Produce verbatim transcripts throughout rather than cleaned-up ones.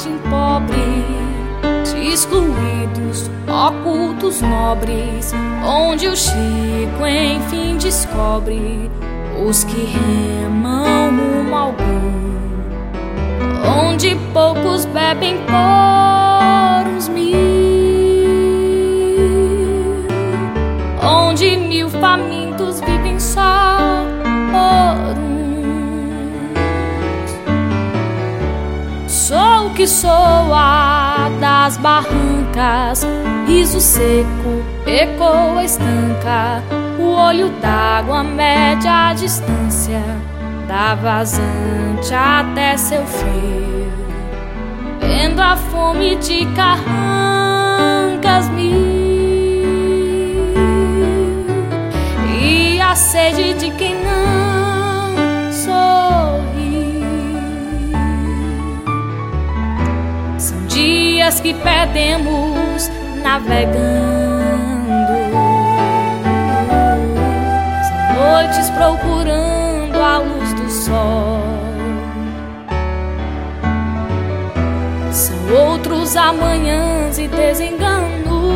margem pobre de excluídos, ocultos nobres, onde o Chico enfim descobre os que remam rumo algum, onde poucos bebem por uns mil, onde mil famintos vivem só por uns. Sou o que soa das barrancas, riso seco ecoa estanca, o olho d'água mede a distância da vazante até seu frio, vendo a fome de carrancas mil e a sede de quem não sorri. São dias que perdemos navegando, são noites procurando a luz do sol, são outros amanhãs e desenganos,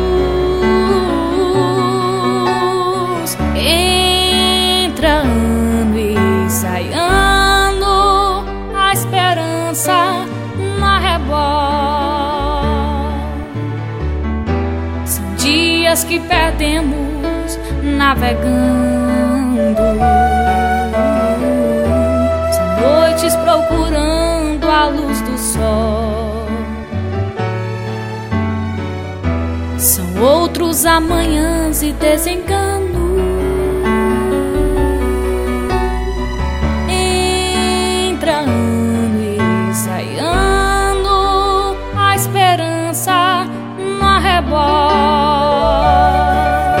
entra ano e sai ano, a esperança na rebola. São dias que perdemos navegando, noites procurando a luz do sol, são outros amanhãs e desenganos, entra ano e sai ano, a esperança na rebola.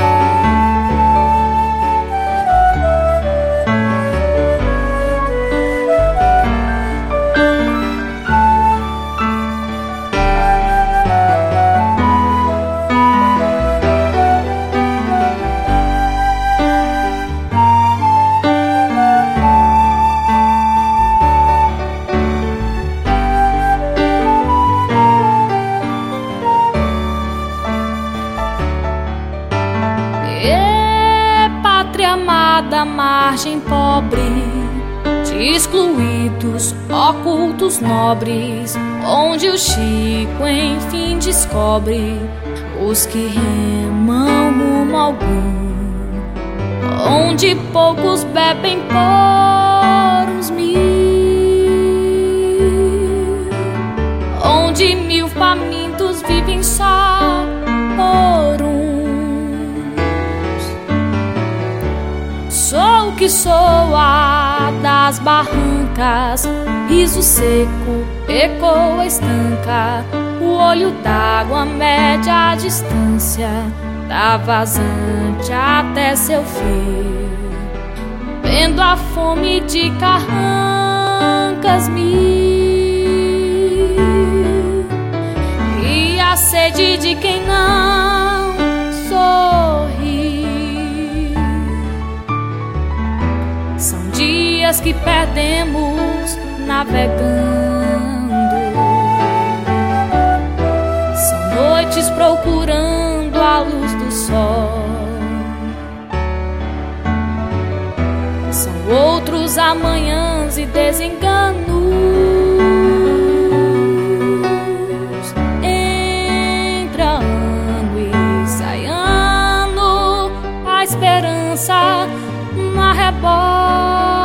Amada margem pobre de excluídos, ocultos nobres, onde o Chico enfim descobre os que remam rumo algum, onde poucos bebem por uns mil, onde mil famintos vivem só por um. Sou o que soa das barrancas, riso seco ecoa estanca, o olho d'água mede a distância da vazante até seu fim, vendo a fome de carrancas mil e a sede de quem não sorri. São dias que perdemos navegando, são noites procurando a luz do sol, são outros amanhãs e desenganos, entra ano e sai ano, a esperança na rebola.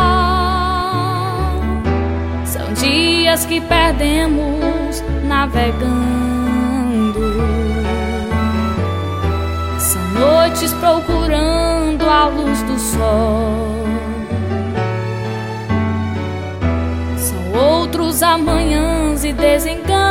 São dias que perdemos navegando, são noites procurando a luz do sol, são outros amanhãs e desenganos,